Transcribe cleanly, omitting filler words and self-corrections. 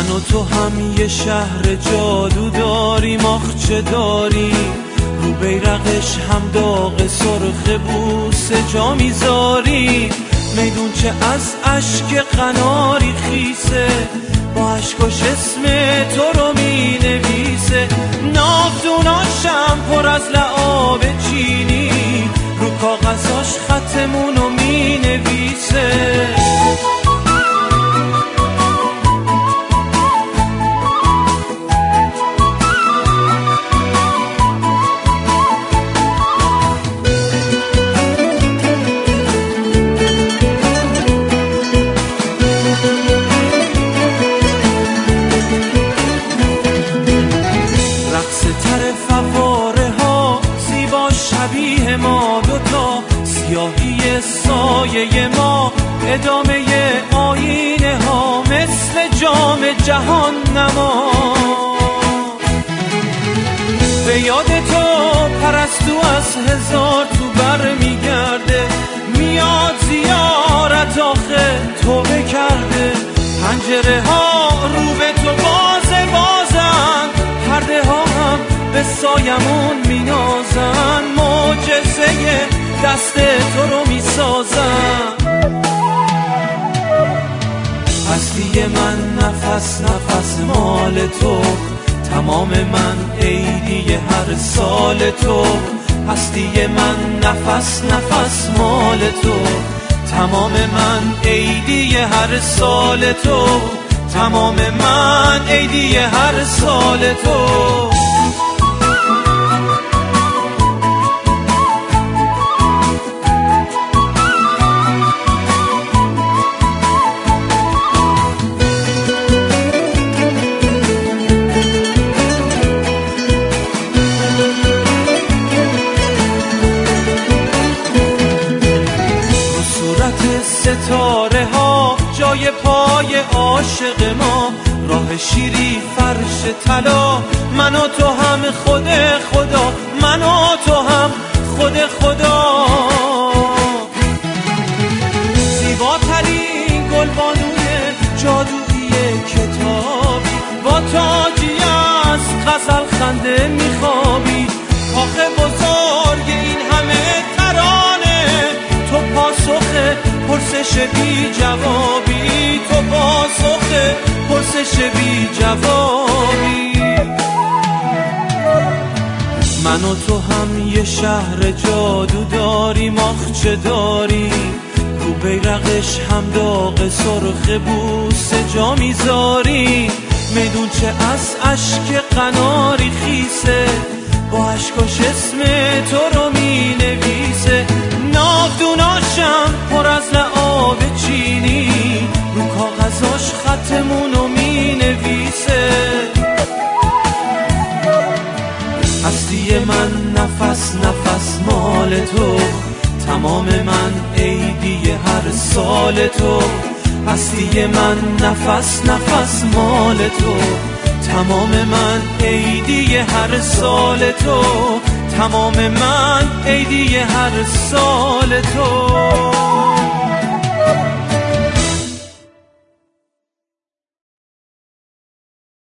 من و تو هم یه شهر جادو داریم، آخ چه داریم، رو بیرقش هم داغ سرخ بوسه جا میذاریم. میدون چه از اشک قناری خیسه، با اشکاش اسم تو رو می نویسه. ناودوناشم پر از لعاب چینی، رو کاغذاش خطمونو می نویسه. شبیه ما دوتا، سیاهی سایه ما، ادامه آینه ها، مثل جام جهان نما. به یاد تو پرستو از هزار تو بر میگرده، میاد زیارت آخه توبه کرده. پنجره ها رو به تو بازن، پرده ها هم به سایمون مینازن، معجزه دست تو رو میسازن. هستی من نفس نفس مال تو، تمام من عیدی هر سال تو. هستی من نفس نفس مال تو، تمام من عیدی هر سال تو. تمام من عیدی هر سال تو. ستاره ها جای پای عاشق ما، راه شیری فرش طلا. من و تو هم خود خدا، من و تو هم خود خدا. زیباترین گلبانوی جادویی کتابی، با تاجی از غزل خنده میخوابی. کاخ بزرگ این همه ترانه، تو پاسخ پرسش بی جوابی، تو پاسخ پرسش بی جوابی. من و تو هم یه شهر جادو داریم، آخ چه داریم، رو بیرقش هم داغ سرخ بوسه جا میذاریم. میدون چه از اشک قناری خیسه، با اشکاش اسم تو رو می نویسه. ناودوناشم پر از لعاب چینی، رو کاغذاش خطمونو می نویسه. هستی من نفس نفس مال تو، تمام من عیدی هر سال تو. هستی من نفس نفس مال تو، تمام من عیدی هر سال تو. تمام من عیدی هر سال تو.